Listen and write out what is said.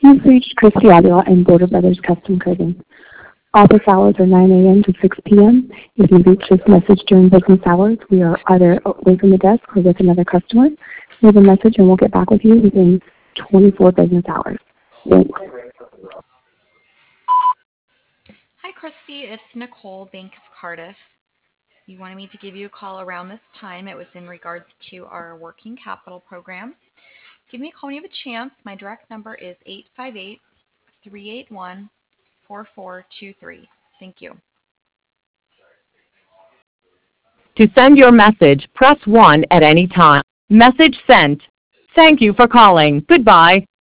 You've reached Christy Avila and Border Brothers Custom Curtains. Office hours are 9 a.m. to 6 p.m. If you reach this message during business hours, we are either away from the desk or with another customer. Leave a message and we'll get back with you within 24 business hours. Thanks. Hi, Christy. It's Nicole, Bank of Cardiff. You wanted me to give you a call around this time. It was in regards to our working capital program. Give me a call when you have a chance. My direct number is 858-381-4423. Thank you. To send your message, press 1 at any time. Message sent. Thank you for calling. Goodbye.